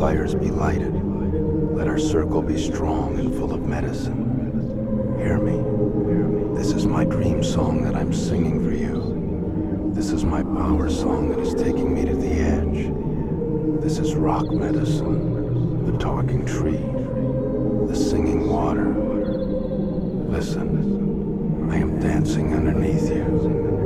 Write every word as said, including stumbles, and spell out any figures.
fires be lighted. Let our circle be strong and full of medicine. Hear me. This is my dream song that I'm singing for you. This is my power song that is taking me to the edge. This is rock medicine, the talking tree, the singing water. Listen, I am dancing underneath you.